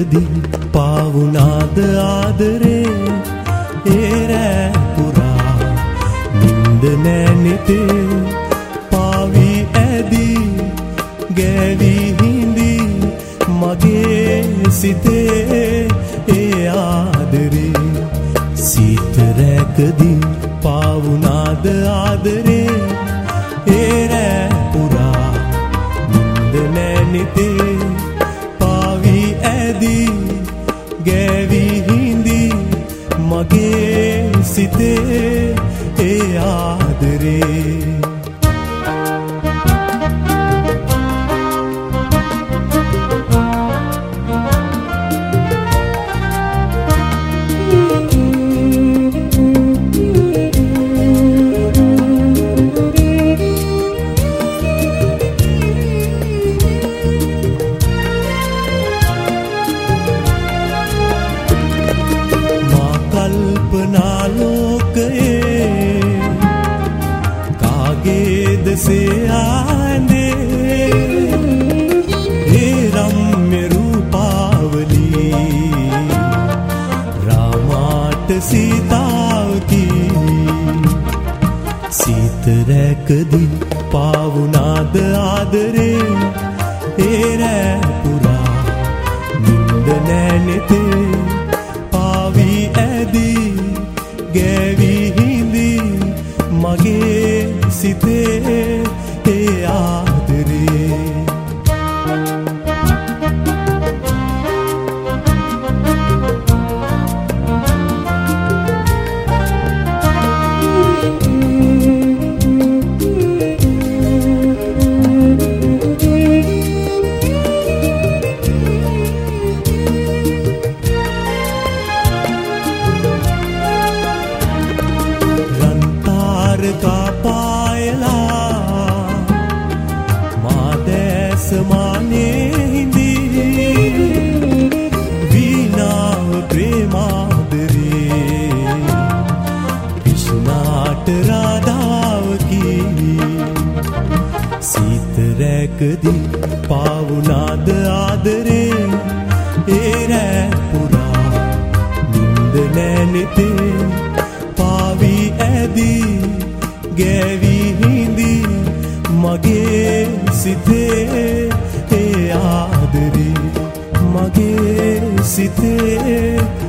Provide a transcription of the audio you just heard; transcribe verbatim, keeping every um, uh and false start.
රැකදී පාවුනාද ආදරේ ඒ රෑ පුරා නින්ද නැනිතේ පාවී ඇදී ගෑවී හිඳී මගේ සිතේ ඒ ආදරේ සීත රැකදී පාවුනාද ආදරේ ඒ රෑ පුරා නින්ද නැනිතේ පාවී ඇදී ගෑවී හිඳී මගේ සිතේ ඒ ආදරේ කාගේද සෙයාඳේ ඒ රම්‍ය රූපාවලී රාමාට සීතාවකි සීත රැකදී පාවුනාද ආදරේ ඒ රෑ පුරා නින්ද නැනෙතේ පාවී ඇදී ගෑවී හිඳී මගේ සිතේ ඒ ආදරේ කාපායලා මාදැස මානේ හිඳී වීණාව ප්‍රේමාදරේ විෂ්ණාට රාධාවකි සීත රැකදී පාවුනාද ආදරේ ඒ රෑ පුරා නින්ද නැනෙතේ පාවී ඇදී ගෑවී හිඳී මගේ සිතේ ඒ ආදරේ මගේ සිතේ